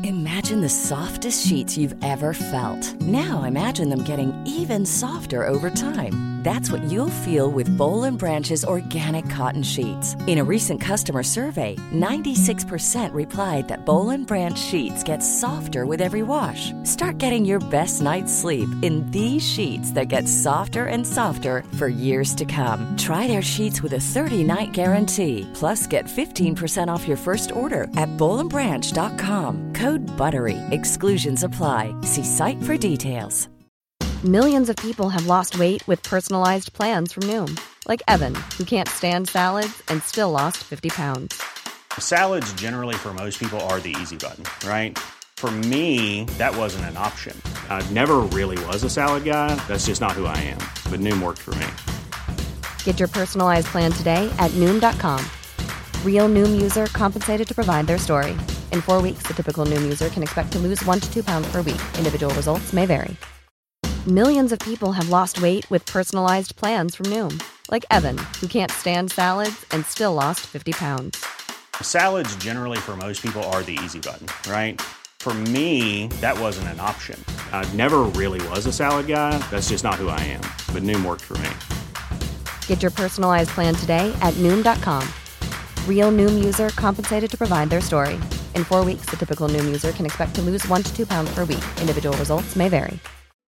Imagine the softest sheets you've ever felt. Now imagine them getting even softer over time. That's what you'll feel with Boll & Branch's organic cotton sheets. In a recent customer survey, 96% replied that Boll & Branch sheets get softer with every wash. Start getting your best night's sleep in these sheets that get softer and softer for years to come. Try their sheets with a 30-night guarantee. Plus, get 15% off your first order at bollandbranch.com. Code BUTTERY. Exclusions apply. See site for details. Millions of people have lost weight with personalized plans from Noom. Like Evan, who can't stand salads and still lost 50 pounds. Salads generally for most people are the easy button, right? For me, that wasn't an option. I never really was a salad guy. That's just not who I am. But Noom worked for me. Get your personalized plan today at Noom.com. Real Noom user compensated to provide their story. In 4 weeks, the typical Noom user can expect to lose 1 to 2 pounds per week. Individual results may vary. Millions of people have lost weight with personalized plans from Noom. Like Evan, who can't stand salads and still lost 50 pounds. Salads generally for most people are the easy button, right? For me, that wasn't an option. I never really was a salad guy. That's just not who I am. But Noom worked for me. Get your personalized plan today at Noom.com. Real Noom user compensated to provide their story. In 4 weeks, the typical Noom user can expect to lose 1 to 2 pounds per week. Individual results may vary.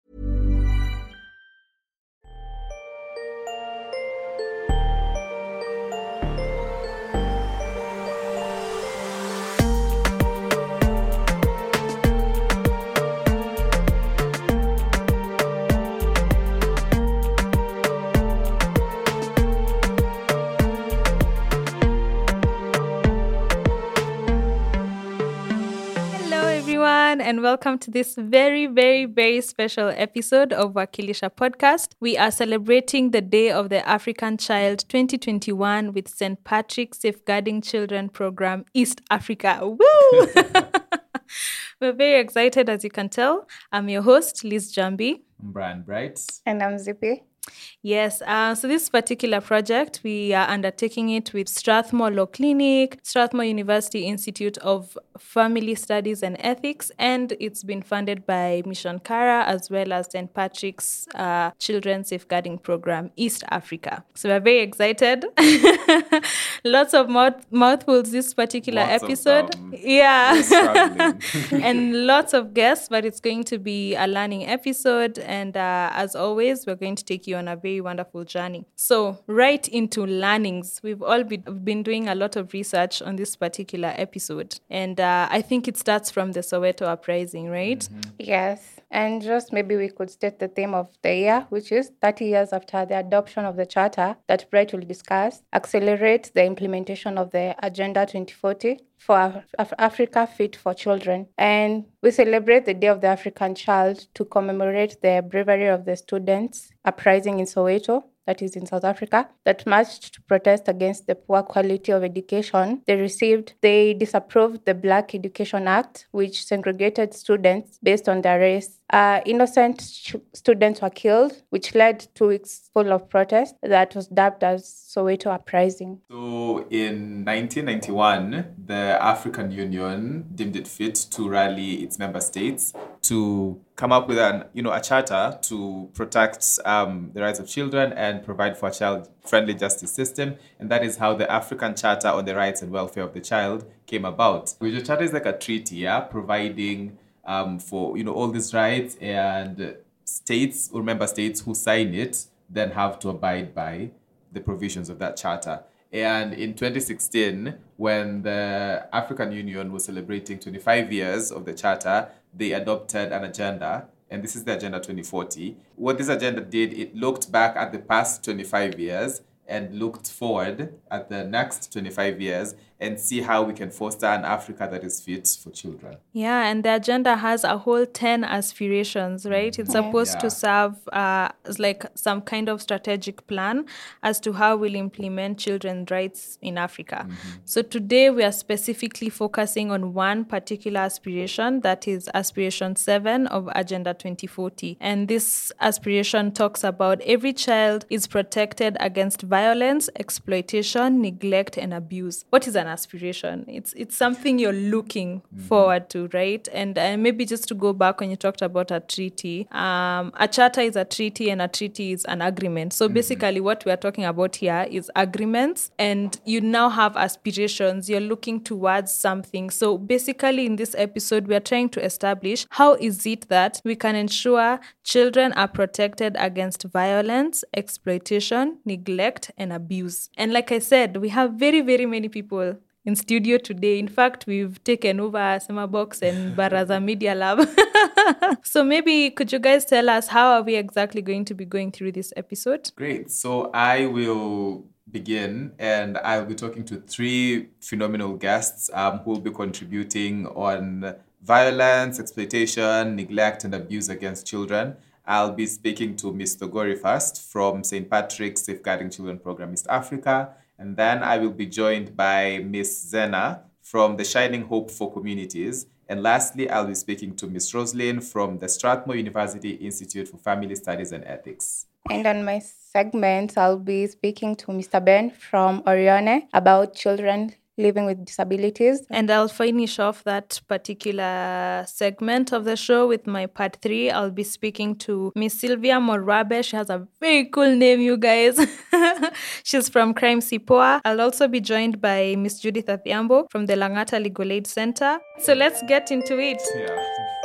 And welcome to this very, very, very special episode of Wakilisha Podcast. We are celebrating the Day of the African Child 2021 with St. Patrick's Safeguarding Children Program East Africa. Woo! We're very excited, as you can tell. I'm your host, Liz Jambi. I'm Brian Bright. And I'm Zippy. Yes, so this particular project, we are undertaking it with Strathmore Law Clinic, Strathmore University Institute of Family Studies and Ethics, and it's been funded by Mission Cara as well as St. Patrick's Children's Safeguarding Program East Africa. So we're very excited. Lots of mouthfuls this particular episode. Yeah. And lots of guests, but it's going to be a learning episode. And as always, we're going to take you on a very wonderful journey. So right into learnings. We've all been doing a lot of research on this particular episode. And I think it starts from the Soweto uprising, right? Mm-hmm. Yes. And just maybe we could state the theme of the year, which is 30 years after the adoption of the Charter that Bright will discuss, accelerate the implementation of the Agenda 2040 for Africa Fit for Children. And we celebrate the Day of the African Child to commemorate the bravery of the students uprising in Soweto, that is in South Africa, that marched to protest against the poor quality of education they received. They disapproved the Black Education Act, which segregated students based on their race. Innocent students were killed, which led 2 weeks full of protest that was dubbed as Soweto Uprising. So in 1991, the African Union deemed it fit to rally its member states to come up with a charter to protect the rights of children and provide for a child-friendly justice system. And that is how the African Charter on the Rights and Welfare of the Child came about. The charter is like a treaty, providing for all these rights, and states or member states who sign it then have to abide by the provisions of that charter. And in 2016, when the African Union was celebrating 25 years of the charter, they adopted an agenda, and this is the Agenda 2040. What this agenda did, it looked back at the past 25 years and looked forward at the next 25 years and see how we can foster an Africa that is fit for children. Yeah, and the agenda has a whole 10 aspirations, right? It's supposed to serve as like some kind of strategic plan as to how we'll implement children's rights in Africa. Mm-hmm. So today we are specifically focusing on one particular aspiration, that is Aspiration 7 of Agenda 2040. And this aspiration talks about every child is protected against violence, exploitation, neglect, and abuse. What is an aspiration. It's something you're looking forward to, right? And maybe just to go back when you talked about a treaty, a charter is a treaty and a treaty is an agreement. So basically what we are talking about here is agreements, and you now have aspirations. You're looking towards something. So basically in this episode, we are trying to establish how is it that we can ensure children are protected against violence, exploitation, neglect, and abuse. And like I said, we have very, very many people in studio today. In fact, we've taken over Sema Box and Baraza Media Lab. So maybe could you guys tell us how are we exactly going to be going through this episode? Great. So I will begin, and I'll be talking to 3 phenomenal guests who will be contributing on violence, exploitation, neglect, and abuse against children. I'll be speaking to Ms. Thogori first from St. Patrick's Safeguarding Children Program East Africa, and then I will be joined by Ms. Zena from the Shining Hope for Communities. And lastly, I'll be speaking to Ms. Roslyn from the Strathmore University Institute for Family Studies and Ethics. And on my segment, I'll be speaking to Mr. Ben from Orione about children living with disabilities. And I'll finish off that particular segment of the show with my part 3. I'll be speaking to Miss Sylvia Morabe. She has a very cool name, you guys. She's from Crime Sipoa. I'll also be joined by Miss Judith Athiambo from the Langata Legal Aid Center. So let's get into it. Yeah.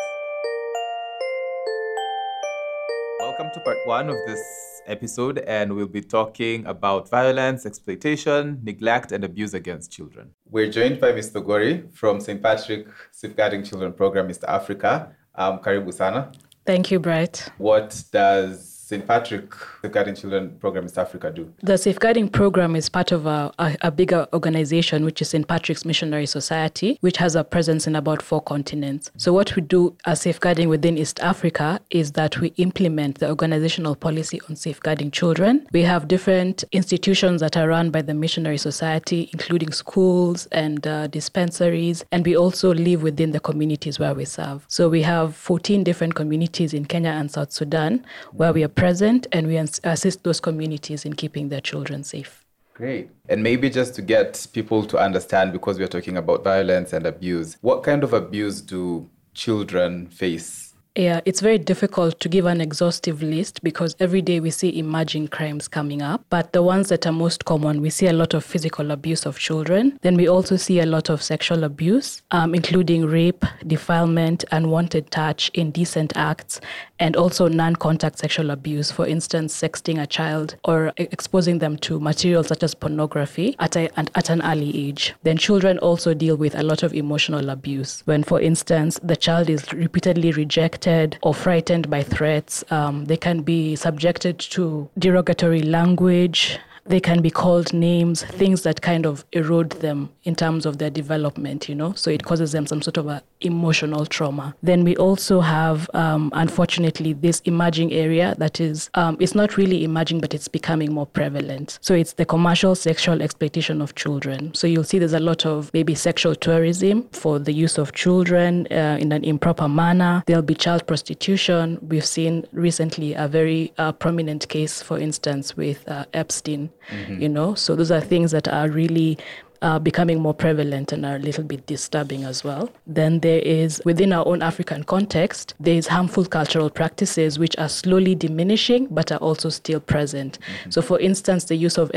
Welcome to part 1 of this episode, and we'll be talking about violence, exploitation, neglect, and abuse against children. We're joined by Ms. Thogori from St. Patrick Safeguarding Children Program East Africa. Karibu sana. Thank you, Bright. What does St. Patrick Safeguarding Children Program East Africa do? The Safeguarding Program is part of a bigger organization, which is St. Patrick's Missionary Society, which has a presence in about 4 continents. So what we do as safeguarding within East Africa is that we implement the organizational policy on safeguarding children. We have different institutions that are run by the Missionary Society, including schools and dispensaries, and we also live within the communities where we serve. So we have 14 different communities in Kenya and South Sudan where we are present, and we assist those communities in keeping their children safe. Great. And maybe just to get people to understand, because we're talking about violence and abuse, what kind of abuse do children face? Yeah, it's very difficult to give an exhaustive list because every day we see emerging crimes coming up. But the ones that are most common, we see a lot of physical abuse of children. Then we also see a lot of sexual abuse, including rape, defilement, unwanted touch, indecent acts, and also non-contact sexual abuse. For instance, sexting a child or exposing them to materials such as pornography at an early age. Then children also deal with a lot of emotional abuse. When, for instance, the child is repeatedly rejected or frightened by threats, they can be subjected to derogatory language. They can be called names, things that kind of erode them in terms of their development, so it causes them some sort of a emotional trauma. Then we also have, unfortunately, this emerging area that is, it's not really emerging, but it's becoming more prevalent. So it's the commercial sexual exploitation of children. So you'll see there's a lot of maybe sexual tourism for the use of children in an improper manner. There'll be child prostitution. We've seen recently a very prominent case, for instance, with Epstein. So those are things that are really becoming more prevalent and are a little bit disturbing as well. Then there is, within our own African context, there is harmful cultural practices which are slowly diminishing but are also still present. So for instance, the use of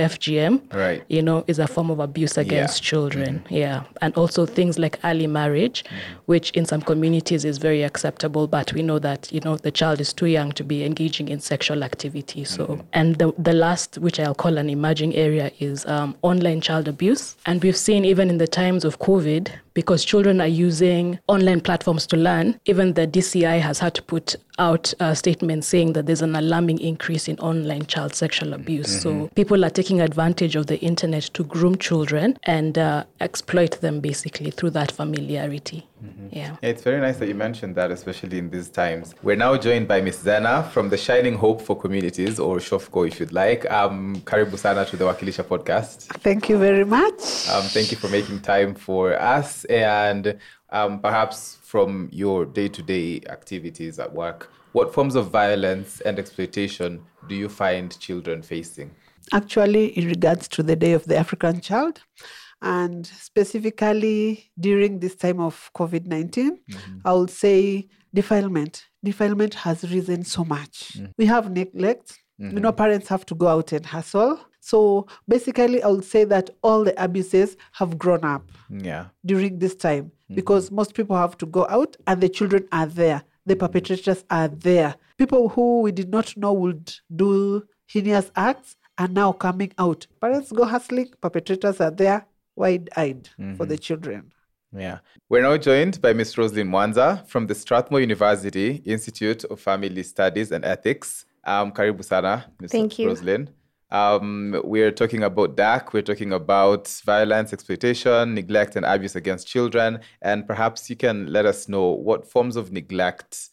FGM, is a form of abuse against children. And also things like early marriage, which in some communities is very acceptable, but we know that, the child is too young to be engaging in sexual activity. So, and the last, which I'll call an emerging area, is online child abuse. And we've seen even in the times of COVID, because children are using online platforms to learn, even the DCI has had to put out a statement saying that there's an alarming increase in online child sexual abuse. So people are taking advantage of the internet to groom children and exploit them basically through that familiarity. Yeah, it's very nice that you mentioned that, especially in these times. We're now joined by Ms. Zena from the Shining Hope for Communities, or SHOFCO if you'd like. Karibu sana to the Wakilisha podcast. Thank you very much. Thank you for making time for us. And perhaps from your day-to-day activities at work, what forms of violence and exploitation do you find children facing? Actually, in regards to the Day of the African Child, And specifically during this time of COVID-19, I would say defilement. Defilement has risen so much. We have neglect. Parents have to go out and hustle. So basically, I would say that all the abuses have grown up during this time because most people have to go out and the children are there. The perpetrators are there. People who we did not know would do heinous acts are now coming out. Parents go hustling, perpetrators are there, wide-eyed for the children. Yeah. We're now joined by Ms. Roslyn Mwanza from the Strathmore University Institute of Family Studies and Ethics. Karibu sana, Ms. Thank you. Roslyn. We're talking about DAC, we're talking about violence, exploitation, neglect, and abuse against children. And perhaps you can let us know what forms of neglect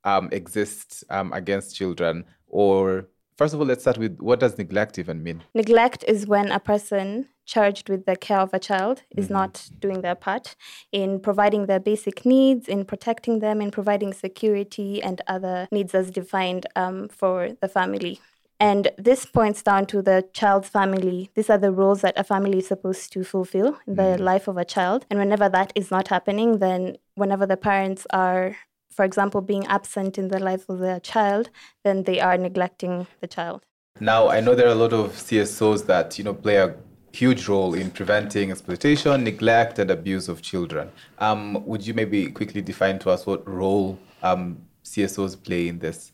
exist against children. Or first of all, let's start with, what does neglect even mean? Neglect is when a person charged with the care of a child is not doing their part in providing their basic needs, in protecting them, in providing security and other needs as defined for the family. And this points down to the child's family. These are the roles that a family is supposed to fulfill in the life of a child. And whenever that is not happening, then whenever the parents are, for example, being absent in the life of their child, then they are neglecting the child. Now, I know there are a lot of CSOs that, play a huge role in preventing exploitation, neglect, and abuse of children. Would you maybe quickly define to us what role CSOs play in this?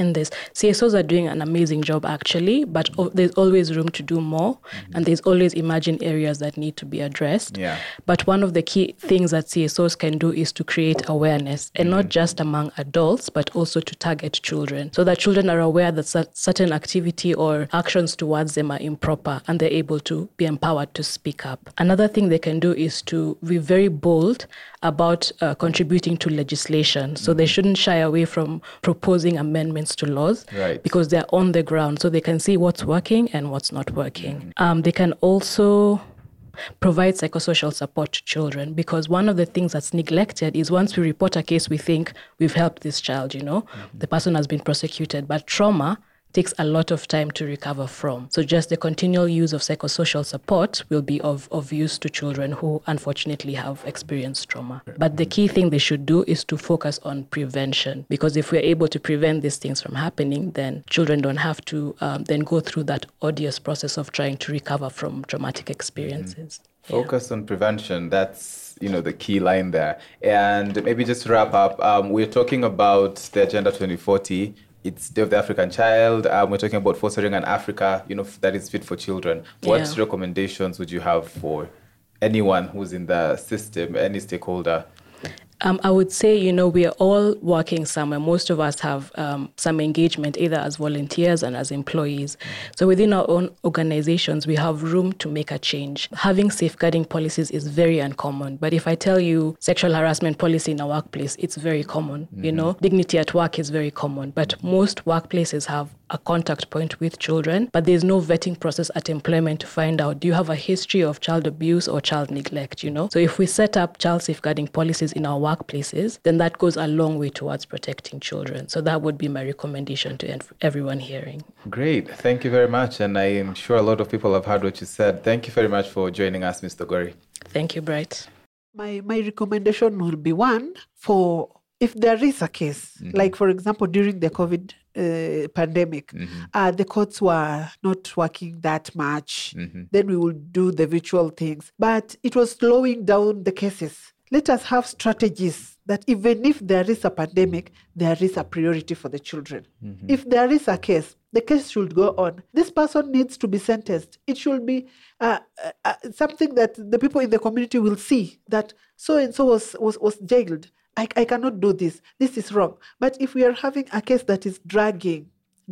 CSOs are doing an amazing job, actually, but there's always room to do more, and there's always emerging areas that need to be addressed. Yeah. But one of the key things that CSOs can do is to create awareness, and not just among adults, but also to target children, so that children are aware that certain activity or actions towards them are improper, and they're able to be empowered to speak up. Another thing they can do is to be very bold about contributing to legislation. So they shouldn't shy away from proposing amendments to laws, because they're on the ground, so they can see what's working and what's not working. They can also provide psychosocial support to children, because one of the things that's neglected is once we report a case, we think we've helped this child, the person has been prosecuted, but trauma takes a lot of time to recover from. So just the continual use of psychosocial support will be of use to children who unfortunately have experienced trauma. But the key thing they should do is to focus on prevention, because if we're able to prevent these things from happening, then children don't have to then go through that odious process of trying to recover from traumatic experiences. Focus on prevention. That's, the key line there. And maybe just to wrap up, we're talking about the Agenda 2040. It's Day of the African Child. We're talking about fostering an Africa, that is fit for children. What recommendations would you have for anyone who's in the system, any stakeholder? I would say, we are all working somewhere. Most of us have some engagement, either as volunteers and as employees. So within our own organizations, we have room to make a change. Having safeguarding policies is very uncommon. But if I tell you sexual harassment policy in a workplace, it's very common. Dignity at work is very common. But most workplaces have a contact point with children, but there's no vetting process at employment to find out, do you have a history of child abuse or child neglect, So if we set up child safeguarding policies in our workplaces, then that goes a long way towards protecting children. So that would be my recommendation to everyone hearing. Great. Thank you very much. And I am sure a lot of people have heard what you said. Thank you very much for joining us, Mr. Gori. Thank you, Bright. My recommendation will be one for if there is a case, like for example, during the COVID pandemic, the courts were not working that much. Then we would do the virtual things, but it was slowing down the cases. Let us have strategies that even if there is a pandemic, there is a priority for the children. If there is a case, the case should go on. This person needs to be sentenced. It should be something that the people in the community will see that so-and-so was jailed. I cannot do this. This is wrong. But if we are having a case that is dragging,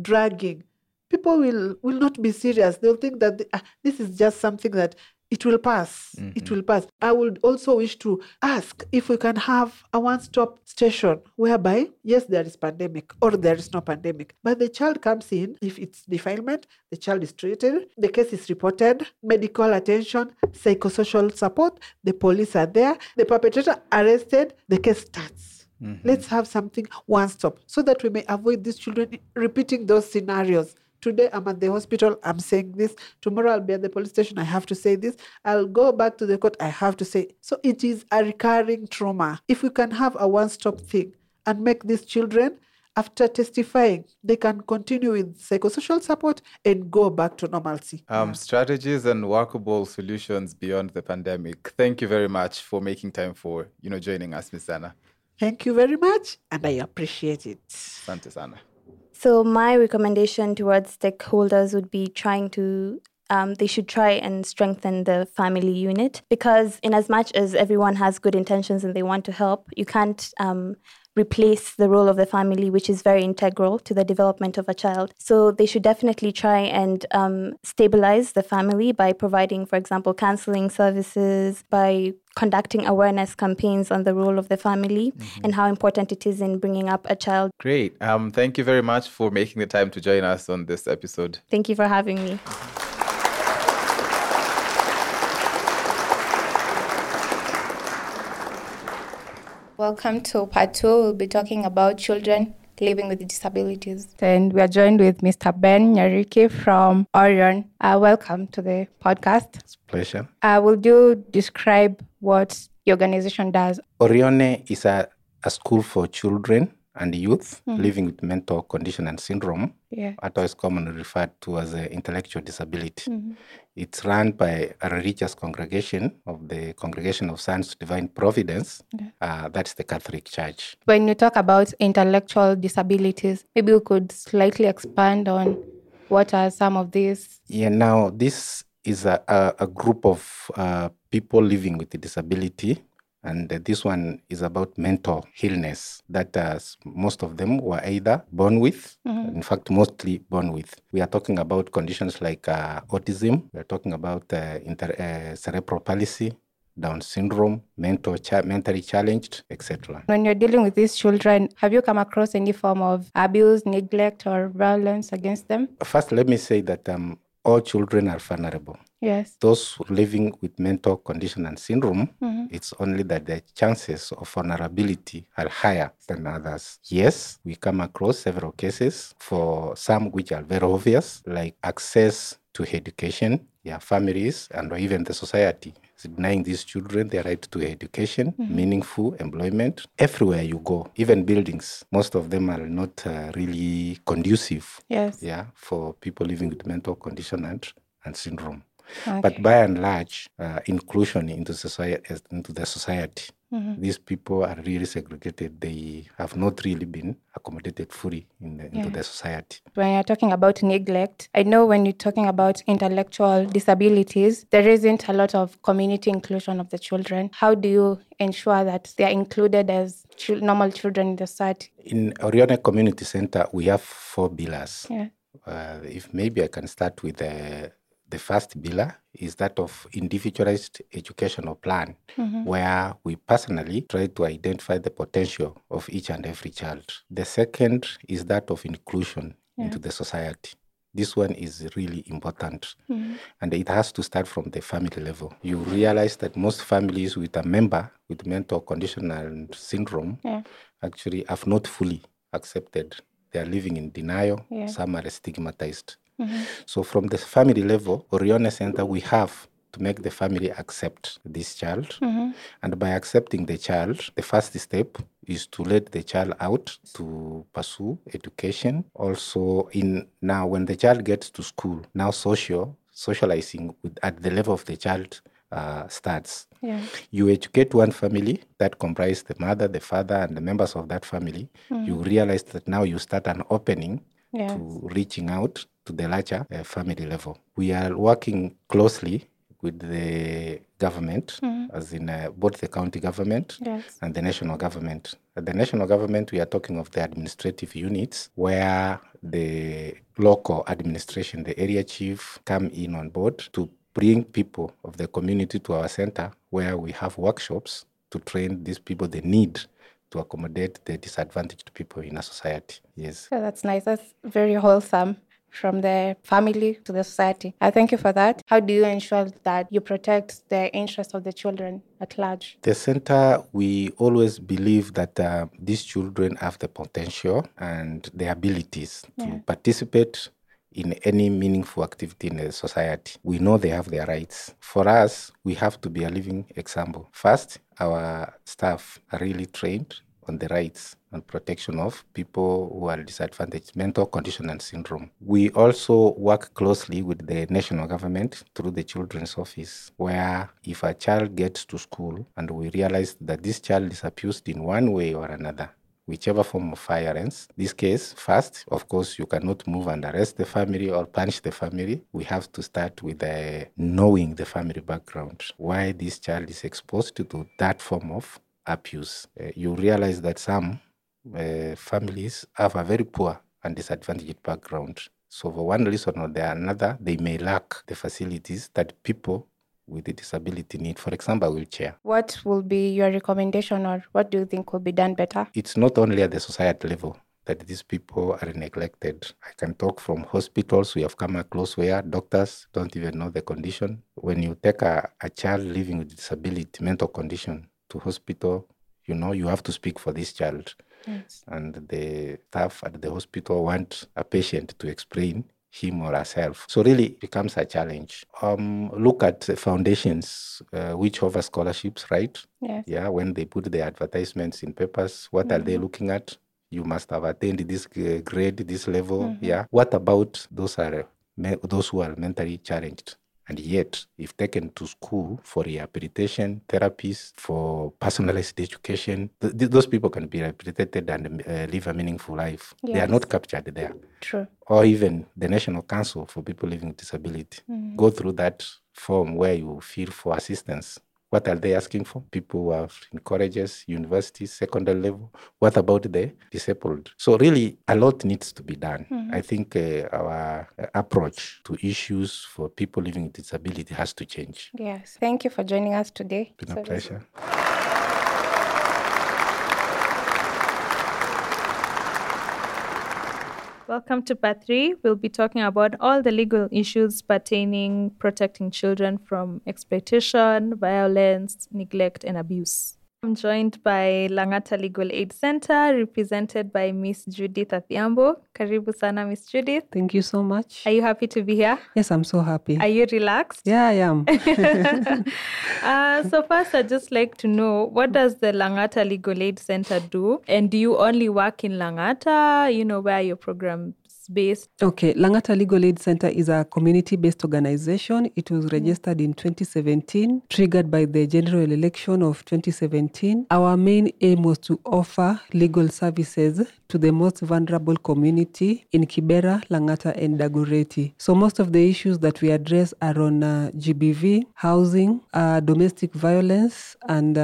people will not be serious. They'll think that this is just something that it will pass. It will pass. I would also wish to ask if we can have a one-stop station whereby, yes, there is pandemic or there is no pandemic, but the child comes in. If it's defilement, the child is treated, the case is reported, medical attention, psychosocial support, the police are there, the perpetrator arrested, the case starts. Let's have something one-stop so that we may avoid these children repeating those scenarios. Today I'm at the hospital, I'm saying this. Tomorrow I'll be at the police station, I have to say this. I'll go back to the court, I have to say. So it is a recurring trauma. If we can have a one-stop thing and make these children, after testifying, they can continue with psychosocial support and go back to normalcy. Strategies and workable solutions beyond the pandemic. Thank you very much for making time for joining us, Ms. Zana. Thank you very much, and I appreciate it. Asante sana. So my recommendation towards stakeholders would be they should try and strengthen the family unit, because in as much as everyone has good intentions and they want to help, you can't replace the role of the family, which is very integral to the development of a child. So they should definitely try and stabilize the family by providing, for example, counseling services, by conducting awareness campaigns on the role of the family and how important it is in bringing up a child. Great. Thank you very much for making the time to join us on this episode. Thank you for having me. Welcome to part 2. We'll be talking about children living with disabilities. And we are joined with Mr. Ben Nyariki from Orion. Welcome to the podcast. It's a pleasure. Will you describe what your organization does? Orione is a school for children and youth living with mental condition and syndrome, otherwise commonly referred to as intellectual disability. It's run by a religious congregation of the Congregation of Sons of Divine Providence. That's the Catholic Church. When you talk about intellectual disabilities, maybe you could slightly expand on what are some of these? Yeah, now this is a group of people living with a disability. And this one is about mental illness that most of them were either born with, in fact, mostly born with. We are talking about conditions like autism, we are talking about cerebral palsy, Down syndrome, mentally challenged, etc. When you're dealing with these children, have you come across any form of abuse, neglect, or violence against them? First, let me say that all children are vulnerable. Yes. Those living with mental condition and syndrome, it's only that the chances of vulnerability are higher than others. Yes, we come across several cases, for some which are very obvious, like access to education, families, and even the society is denying these children their right to education, meaningful employment. Everywhere you go, even buildings, most of them are not really conducive for people living with mental condition and syndrome. Okay. But by and large, inclusion into the society. These people are really segregated. They have not really been accommodated fully into the society. When you're talking about neglect, I know when you're talking about intellectual disabilities, there isn't a lot of community inclusion of the children. How do you ensure that they are included as normal children in the society? In Orione Community Center, we have 4 pillars. Yeah. If maybe I can start with the first pillar is that of individualized educational plan, where we personally try to identify the potential of each and every child. The second is that of inclusion into the society. This one is really important, and it has to start from the family level. You realize that most families with a member with mental condition and syndrome actually have not fully accepted. They are living in denial. Some are stigmatized. So from the family level, Orione Center, we have to make the family accept this child. And by accepting the child, the first step is to let the child out to pursue education. Also, now when the child gets to school, now socializing at the level of the child starts. You educate one family that comprises the mother, the father, and the members of that family. You realize that now you start an opening to reaching out to the larger family level. We are working closely with the government, as in both the county government and the national government. At the national government, we are talking of the administrative units where the local administration, the area chief, come in on board to bring people of the community to our center where we have workshops to train these people the need to accommodate the disadvantaged people in a society. Yes. Yeah, that's nice. That's very wholesome. From the family to the society. I thank you for that. How do you ensure that you protect the interests of the children at large? The center, we always believe that these children have the potential and the abilities to participate in any meaningful activity in a society. We know they have their rights. For us, we have to be a living example. First, our staff are really trained on the rights and protection of people who are disadvantaged, mental condition and syndrome. We also work closely with the national government through the Children's Office, where if a child gets to school and we realize that this child is abused in one way or another, whichever form of violence. This case, first, of course, you cannot move and arrest the family or punish the family. We have to start with knowing the family background, why this child is exposed to that form of abuse. You realize that some families have a very poor and disadvantaged background. So for one reason or the another, they may lack the facilities that people with a disability need, for example, a wheelchair. What will be your recommendation, or what do you think will be done better? It's not only at the society level that these people are neglected. I can talk from hospitals we have come across where doctors don't even know the condition. When you take a child living with disability, mental condition to hospital, you have to speak for this child. Yes. And the staff at the hospital want a patient to explain him or herself. So really it becomes a challenge. Look at the foundations which offer scholarships, right? Yes. Yeah, when they put the advertisements in papers, what are they looking at? You must have attained this grade, this level. Yeah. What about those who are mentally challenged? And yet, if taken to school for rehabilitation, therapies, for personalized education, those people can be rehabilitated and live a meaningful life. Yes. They are not captured there. True. Or even the National Council for People Living with Disability. Go through that form where you feel for assistance. What are they asking for? People who are in colleges, universities, secondary level. What about the disabled? So really, a lot needs to be done. I think our approach to issues for people living with disability has to change. Yes. Thank you for joining us today. It's been a pleasure. Welcome to part 3. We'll be talking about all the legal issues pertaining protecting children from exploitation, violence, neglect, and abuse. I'm joined by Lang'ata Legal Aid Center, represented by Miss Judith Athiambo. Karibu sana, Miss Judith. Thank you so much. Are you happy to be here? Yes, I'm so happy. Are you relaxed? Yeah, I am. So first, I'd just like to know, what does the Lang'ata Legal Aid Center do? And do you only work in Lang'ata? Where are your programs based? Okay, Lang'ata Legal Aid Center is a community-based organization. It was registered in 2017, triggered by the general election of 2017. Our main aim was to offer legal services to the most vulnerable community in Kibera, Lang'ata, and Dagoretti. So most of the issues that we address are on GBV, housing, domestic violence,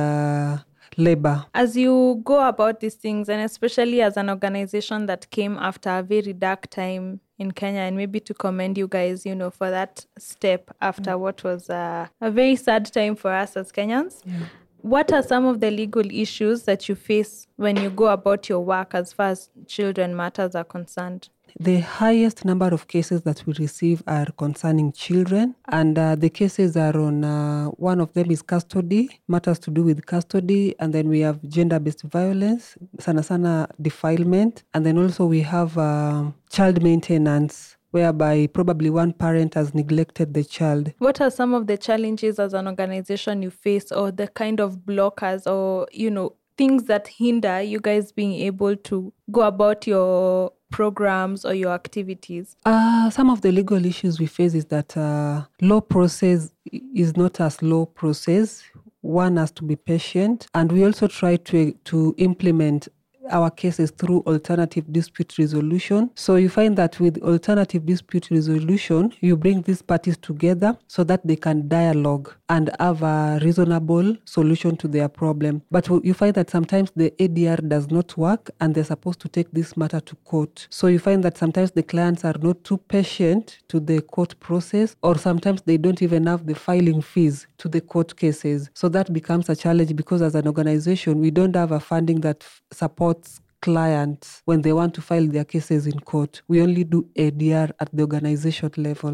and labor. As you go about these things, and especially as an organization that came after a very dark time in Kenya, and maybe to commend you guys, for that step after what was a very sad time for us as Kenyans. Yeah. What are some of the legal issues that you face when you go about your work as far as children matters are concerned? The highest number of cases that we receive are concerning children, and the cases are on, one of them is custody, matters to do with custody, and then we have gender-based violence, sana defilement, and then also we have child maintenance, whereby probably one parent has neglected the child. What are some of the challenges as an organization you face, or the kind of blockers or, things that hinder you guys being able to go about your programs or your activities? Some of the legal issues we face is that law process is not a slow process. One has to be patient, and we also try to implement our cases through alternative dispute resolution. So you find that with alternative dispute resolution, you bring these parties together so that they can dialogue and have a reasonable solution to their problem. But you find that sometimes the ADR does not work, and they're supposed to take this matter to court. So you find that sometimes the clients are not too patient to the court process, or sometimes they don't even have the filing fees to the court cases. So that becomes a challenge, because as an organization, we don't have a funding that supports clients when they want to file their cases in court. We only do ADR at the organization level.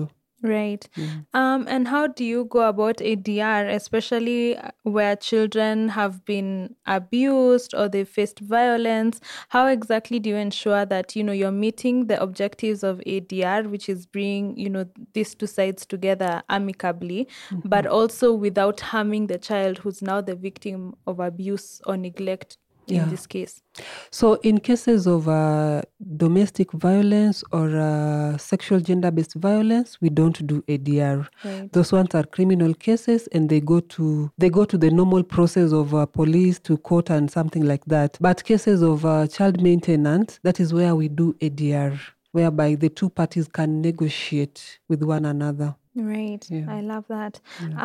Right. And how do you go about ADR, especially where children have been abused or they faced violence? How exactly do you ensure that, you're meeting the objectives of ADR, which is bringing, these two sides together amicably, but also without harming the child who's now the victim of abuse or neglect in this case? So in cases of domestic violence or sexual gender-based violence, we don't do ADR. Right. Those ones are criminal cases, and they go to the normal process of police to court and something like that. But cases of child maintenance, that is where we do ADR, whereby the two parties can negotiate with one another. Right. Yeah. I love that.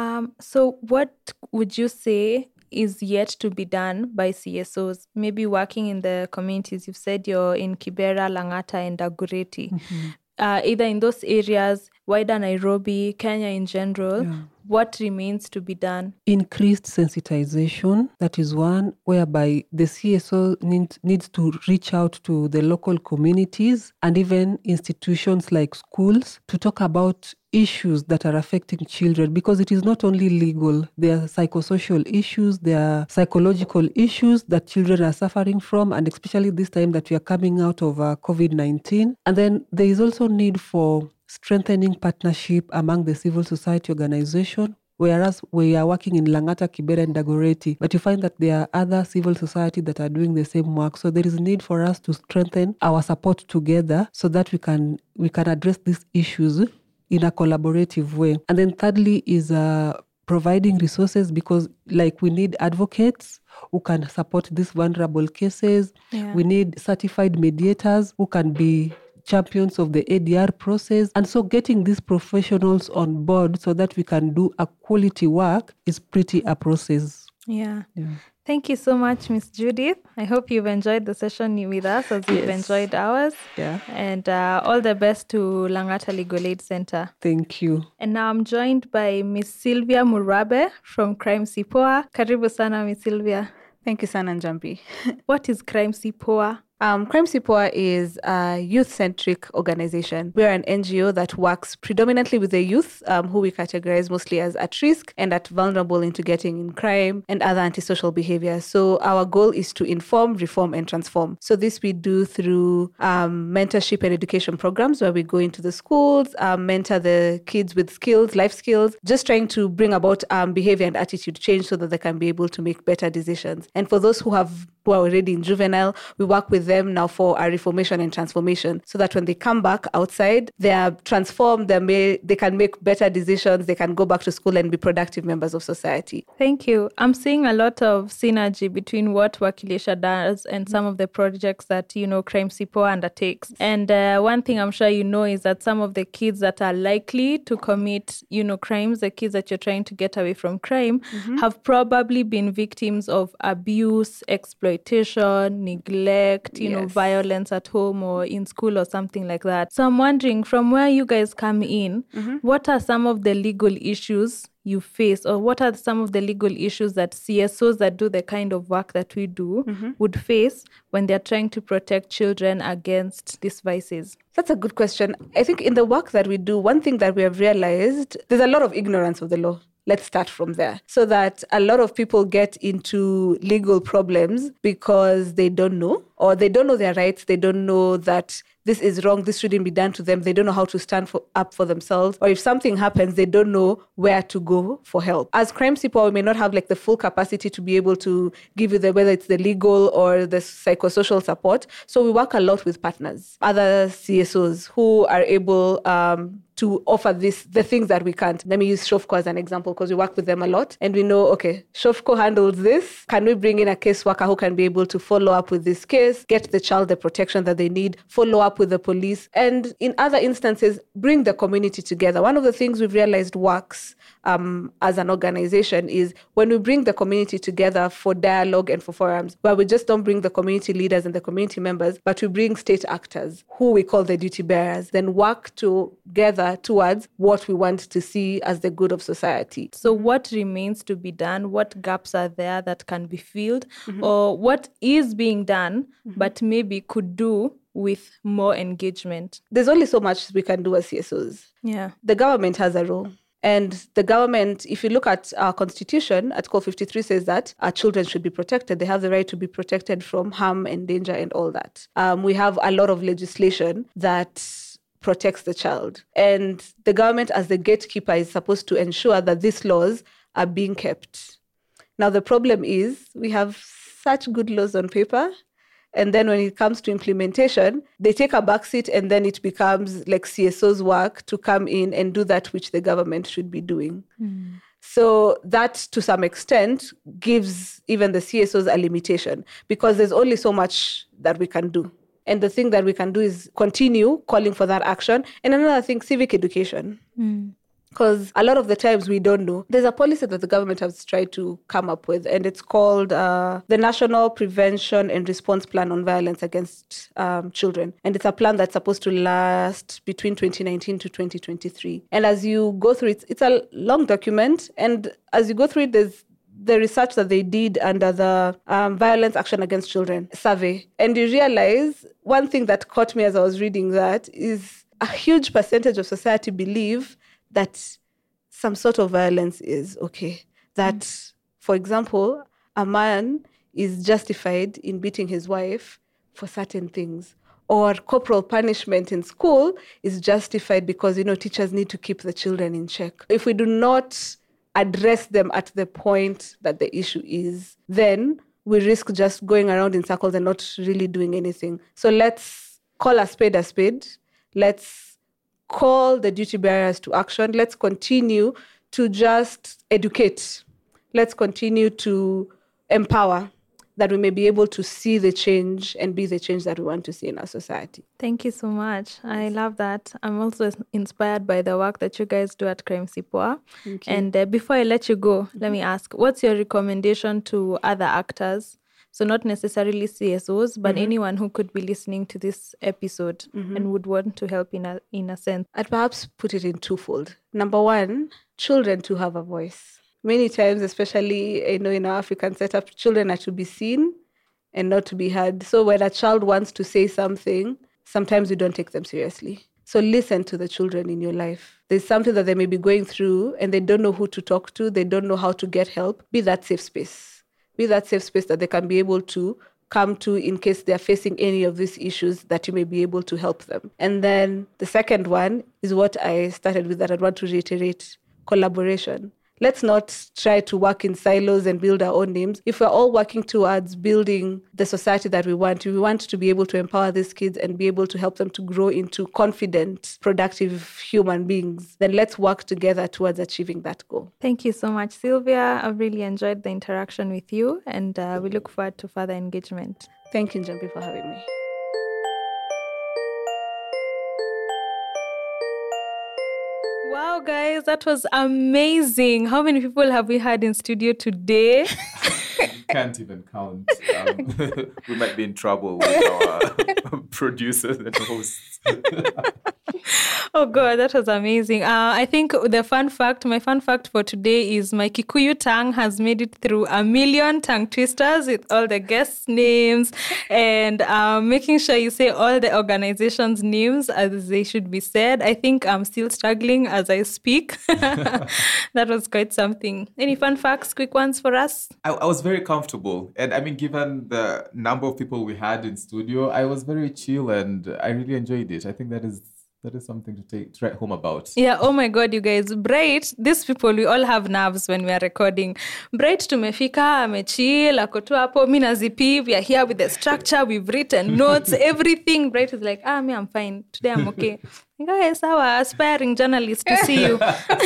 So what would you say is yet to be done by CSOs, maybe working in the communities? You've said you're in Kibera, Langata, and Dagoretti. Either in those areas, wider Nairobi, Kenya in general, what remains to be done? Increased sensitization, that is one, whereby the CSO needs to reach out to the local communities and even institutions like schools to talk about issues that are affecting children, because it is not only legal. There are psychosocial issues, there are psychological issues that children are suffering from, and especially this time that we are coming out of COVID-19. And then there is also need for strengthening partnership among the civil society organization, whereas we are working in Langata, Kibera, and Dagoretti, but you find that there are other civil society that are doing the same work. So there is a need for us to strengthen our support together so that we can address these issues in a collaborative way. And then thirdly is providing resources, because we need advocates who can support these vulnerable cases. We need certified mediators who can be champions of the ADR process. And so getting these professionals on board so that we can do a quality work is pretty a process. Yeah. Thank you so much, Ms. Judith. I hope you've enjoyed the session with us as we've enjoyed ours. Yeah. And all the best to Langata Legal Aid Center. Thank you. And now I'm joined by Ms. Sylvia Murabe from Crime Sipoa. Karibu sana, Ms. Sylvia. Thank you sana, Njambi. What is Crime Sipoa? Crime Sipoa is a youth-centric organization. We are an NGO that works predominantly with the youth, who we categorize mostly as at risk and at vulnerable into getting in crime and other antisocial behaviors. So our goal is to inform, reform, and transform. So this we do through mentorship and education programs where we go into the schools, mentor the kids with skills, life skills, just trying to bring about behavior and attitude change so that they can be able to make better decisions. And for those who are already in juvenile, we work with them now for our reformation and transformation so that when they come back outside, they are transformed, they can make better decisions, they can go back to school and be productive members of society. Thank you. I'm seeing a lot of synergy between what Wakilisha does and some of the projects that, Crime Sipoa undertakes. And one thing I'm sure you know is that some of the kids that are likely to commit, crimes, the kids that you're trying to get away from crime, have probably been victims of abuse, exploitation, neglect, violence at home or in school or something like that. So I'm wondering, from where you guys come in, what are some of the legal issues you face, or what are some of the legal issues that CSOs that do the kind of work that we do would face when they're trying to protect children against these vices? That's a good question. I think in the work that we do, one thing that we have realized, there's a lot of ignorance of the law. Let's start from there. So that a lot of people get into legal problems because they don't know, or they don't know their rights. They don't know that this is wrong, this shouldn't be done to them. They don't know how to stand up for themselves. Or if something happens, they don't know where to go for help. As Crime Sipoa, we may not have the full capacity to be able to give you whether it's the legal or the psychosocial support. So we work a lot with partners, other CSOs who are able to offer the things that we can't. Let me use Shofco as an example because we work with them a lot. And we know, okay, Shofco handles this. Can we bring in a caseworker who can be able to follow up with this case, get the child the protection that they need, follow up with the police, and in other instances, bring the community together. One of the things we've realized works as an organization is when we bring the community together for dialogue and for forums, where we just don't bring the community leaders and the community members, but we bring state actors, who we call the duty bearers, then work together towards what we want to see as the good of society. So what remains to be done? What gaps are there that can be filled? Or what is being done, but maybe could do with more engagement? There's only so much we can do as CSOs. Yeah. The government has a role. And the government, if you look at our constitution, Article 53 says that our children should be protected. They have the right to be protected from harm and danger and all that. We have a lot of legislation that protects the child. And the government, as the gatekeeper, is supposed to ensure that these laws are being kept. Now, the problem is we have such good laws on paper. And then when it comes to implementation, they take a backseat, and then it becomes like CSO's work to come in and do that which the government should be doing. So that, to some extent, gives even the CSOs a limitation, because there's only so much that we can do. And the thing that we can do is continue calling for that action. And another thing, civic education. Because a lot of the times we don't know. There's a policy that the government has tried to come up with, and it's called the National Prevention and Response Plan on Violence Against Children. And it's a plan that's supposed to last between 2019 to 2023. And as you go through it, it's a long document. And as you go through it, there's the research that they did under the Violence Action Against Children survey. And you realize one thing that caught me as I was reading that is a huge percentage of society believe that some sort of violence is okay. That, for example, a man is justified in beating his wife for certain things. Or corporal punishment in school is justified because, teachers need to keep the children in check. If we do not address them at the point that the issue is, then we risk just going around in circles and not really doing anything. So let's call a spade a spade. Let's call the duty bearers to action. Let's continue to just educate. Let's continue to empower, that we may be able to see the change and be the change that we want to see in our society. Thank you so much. I love that. I'm also inspired by the work that you guys do at Crime Sipoa. Thank you. And before I let you go, let me ask, what's your recommendation to other actors? So not necessarily CSOs, but anyone who could be listening to this episode and would want to help in a sense. I'd perhaps put it in twofold. Number one, children to have a voice. Many times, especially in our African setup, children are to be seen and not to be heard. So when a child wants to say something, sometimes we don't take them seriously. So listen to the children in your life. There's something that they may be going through and they don't know who to talk to. They don't know how to get help. Be that safe space. Be that safe space that they can be able to come to in case they're facing any of these issues, that you may be able to help them. And then the second one is what I started with, that I'd want to reiterate: collaboration. Let's not try to work in silos and build our own names. If we're all working towards building the society that we want to be able to empower these kids and be able to help them to grow into confident, productive human beings, then let's work together towards achieving that goal. Thank you so much, Sylvia. I've really enjoyed the interaction with you, and we look forward to further engagement. Thank you, Njambi, for having me. Wow, guys, that was amazing. How many people have we had in studio today? Can't even count. We might be in trouble with our producers and hosts. Oh God, that was amazing. I think my fun fact for today is my Kikuyu tongue has made it through 1 million tongue twisters with all the guest names and making sure you say all the organizations' names as they should be said. I think I'm still struggling as I speak. That was quite something. Any fun facts, quick ones for us? I was very comfortable. And I mean, given the number of people we had in studio, I was very chill and I really enjoyed it. I think that is something to write home about. Yeah, oh my God, you guys. Bright, these people, we all have nerves when we are recording. Bright tumefika, amechill, ako tu hapo, mi na ZP, we are here with the structure, we've written notes, everything. Bright is like, me, I'm fine. Today I'm okay. Guys, our aspiring journalist to see you.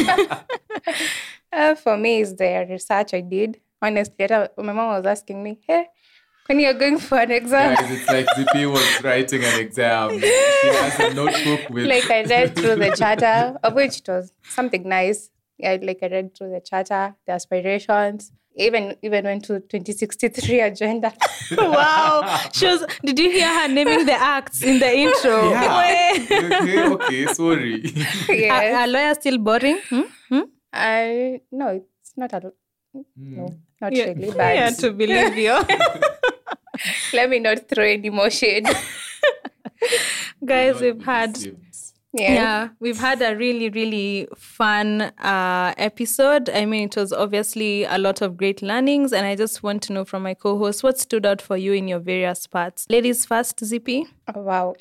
For me, it's the research I did. Honestly, my mom was asking me, hey, when you're going for an exam. Guys, it's like ZP was writing an exam. She has a notebook with... Like I read through the charter, of which it was something nice. Yeah, I read through the charter, the aspirations, even went to 2063 agenda. Wow. Did you hear her naming the acts in the intro? Yeah. Okay, sorry. Yes. Are lawyers still boring? No, it's not no, not really. But yeah, to believe you. let me not throw any more shade. Guys, Not we've had received. we've had a really, really fun episode. I mean, it was obviously a lot of great learnings, and I just want to know from my co-host what stood out for you in your various parts. Ladies first, Zippy. Oh, wow.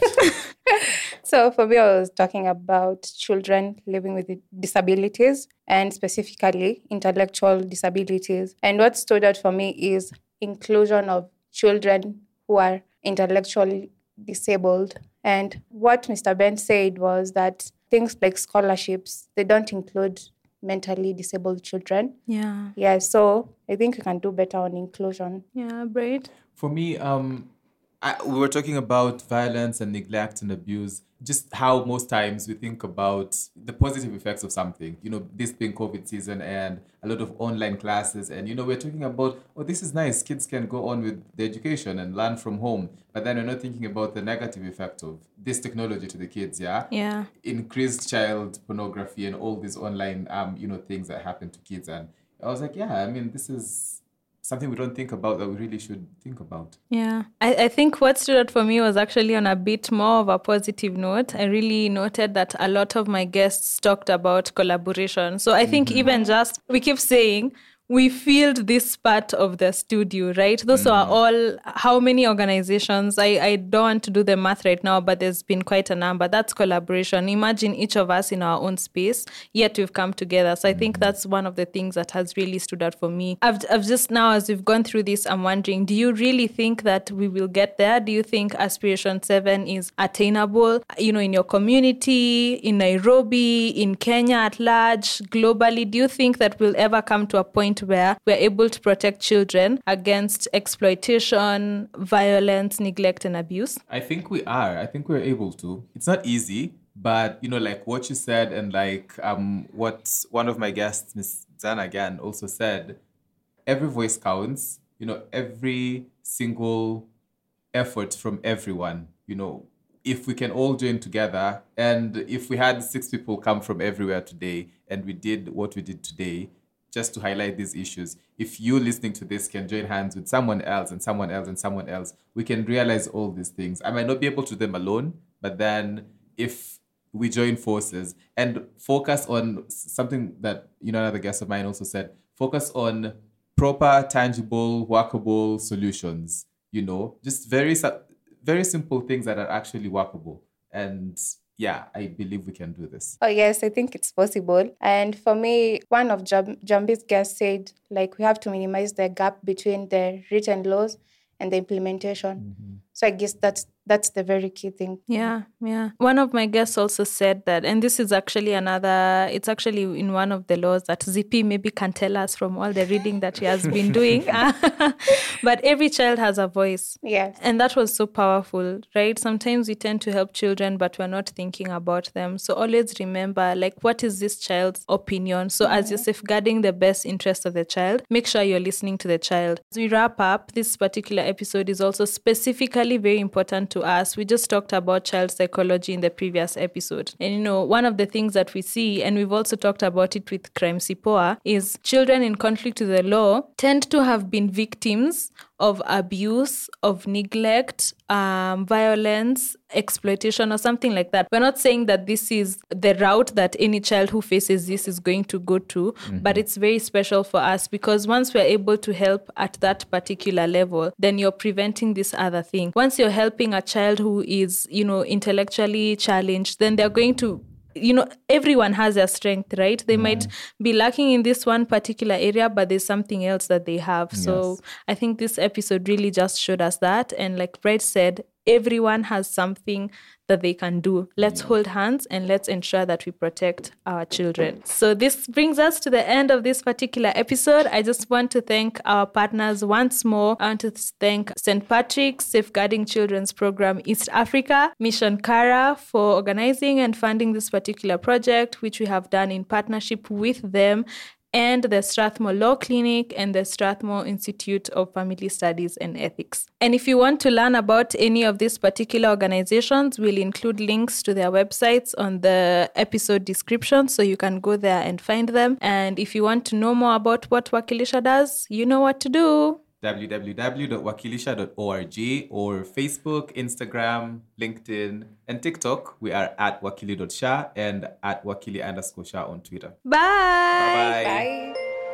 So for me, I was talking about children living with disabilities and specifically intellectual disabilities. And what stood out for me is inclusion of children who are intellectually disabled. And what Mr. Ben said was that things like scholarships, they don't include mentally disabled children. Yeah. Yeah, so I think we can do better on inclusion. Yeah, Braid. For me, we were talking about violence and neglect and abuse, just how most times we think about the positive effects of something, this being COVID season and a lot of online classes. And, we're talking about, this is nice. Kids can go on with the education and learn from home. But then we're not thinking about the negative effect of this technology to the kids, yeah? Yeah. Increased child pornography and all these online, things that happen to kids. And I was like, this is something we don't think about that we really should think about. Yeah. I think what stood out for me was actually on a bit more of a positive note. I really noted that a lot of my guests talked about collaboration. So I think even just, we keep saying, we filled this part of the studio, right? Those are all, how many organizations? I don't want to do the math right now, but there's been quite a number. That's collaboration. Imagine each of us in our own space, yet we've come together. So I think that's one of the things that has really stood out for me. I've just now, as we've gone through this, I'm wondering, do you really think that we will get there? Do you think Aspiration 7 is attainable, in your community, in Nairobi, in Kenya at large, globally? Do you think that we'll ever come to a point where we're able to protect children against exploitation, violence, neglect, and abuse? I think we are. I think we're able to. It's not easy, but, like what you said and what one of my guests, Ms. Zana again, also said, every voice counts, every single effort from everyone, if we can all join together, and if we had 6 people come from everywhere today and we did what we did today, just to highlight these issues. If you listening to this can join hands with someone else and someone else and someone else, we can realize all these things. I might not be able to do them alone, but then if we join forces and focus on something that, another guest of mine also said, focus on proper, tangible, workable solutions, just very simple things that are actually workable. And yeah, I believe we can do this. Oh, yes, I think it's possible. And for me, one of Jambi's guests said, we have to minimize the gap between the written laws and the implementation. So I guess that's the very key thing. Yeah. One of my guests also said that, and this is actually it's actually in one of the laws that ZP maybe can tell us from all the reading that he has been doing. But every child has a voice. Yes. And that was so powerful, right? Sometimes we tend to help children, but we're not thinking about them. So always remember, what is this child's opinion? So as you're safeguarding the best interest of the child, make sure you're listening to the child. As we wrap up, this particular episode is also specifically very important to us. We just talked about child psychology in the previous episode. And, one of the things that we see, and we've also talked about it with Crime Sipoa, is children in conflict with the law tend to have been victims of abuse, of neglect, violence, exploitation, or something like that. We're not saying that this is the route that any child who faces this is going to go to, but it's very special for us because once we're able to help at that particular level, then you're preventing this other thing. Once you're helping a child who is, intellectually challenged, then they're going to everyone has their strength, right? They might be lacking in this one particular area, but there's something else that they have. So I think this episode really just showed us that. And like Brett said, everyone has something that they can do. Let's hold hands and let's ensure that we protect our children. So this brings us to the end of this particular episode. I just want to thank our partners once more. I want to thank St. Patrick's Safeguarding Children's Program East Africa, Mission Kara for organizing and funding this particular project, which we have done in partnership with them, and the Strathmore Law Clinic and the Strathmore Institute of Family Studies and Ethics. And if you want to learn about any of these particular organizations, we'll include links to their websites on the episode description, so you can go there and find them. And if you want to know more about what Wakilisha does, you know what to do. www.wakilisha.org, or Facebook, Instagram, LinkedIn, and TikTok. We are at wakili.sha and at wakili_sha on Twitter. Bye. Bye-bye. Bye.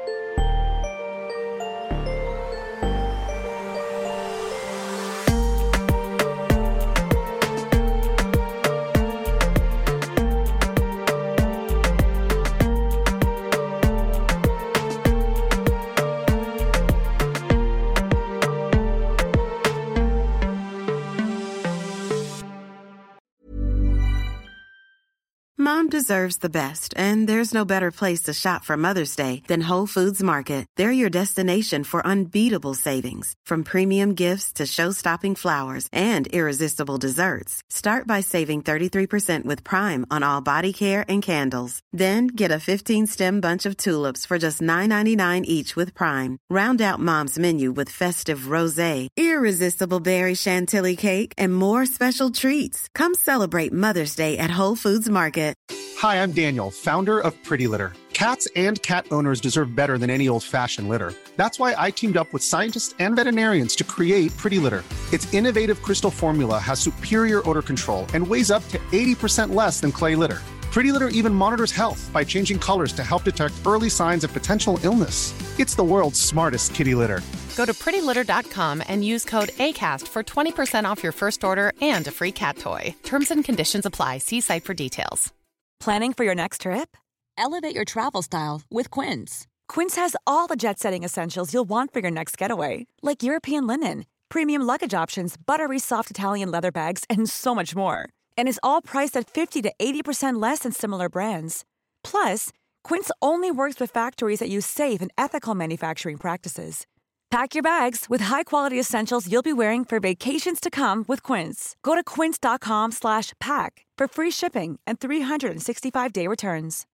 Mom deserves the best, and there's no better place to shop for Mother's Day than Whole Foods Market. They're your destination for unbeatable savings, from premium gifts to show-stopping flowers and irresistible desserts. Start by saving 33% with Prime on all body care and candles. Then get a 15-stem bunch of tulips for just $9.99 each with Prime. Round out Mom's menu with festive rosé, irresistible berry chantilly cake, and more special treats. Come celebrate Mother's Day at Whole Foods Market. Hi, I'm Daniel, founder of Pretty Litter. Cats and cat owners deserve better than any old-fashioned litter. That's why I teamed up with scientists and veterinarians to create Pretty Litter. Its innovative crystal formula has superior odor control and weighs up to 80% less than clay litter. Pretty Litter even monitors health by changing colors to help detect early signs of potential illness. It's the world's smartest kitty litter. Go to prettylitter.com and use code ACAST for 20% off your first order and a free cat toy. Terms and conditions apply. See site for details. Planning for your next trip? Elevate your travel style with Quince. Quince has all the jet-setting essentials you'll want for your next getaway, like European linen, premium luggage options, buttery soft Italian leather bags, and so much more. And is all priced at 50 to 80% less than similar brands. Plus, Quince only works with factories that use safe and ethical manufacturing practices. Pack your bags with high-quality essentials you'll be wearing for vacations to come with Quince. Go to quince.com/pack for free shipping and 365-day returns.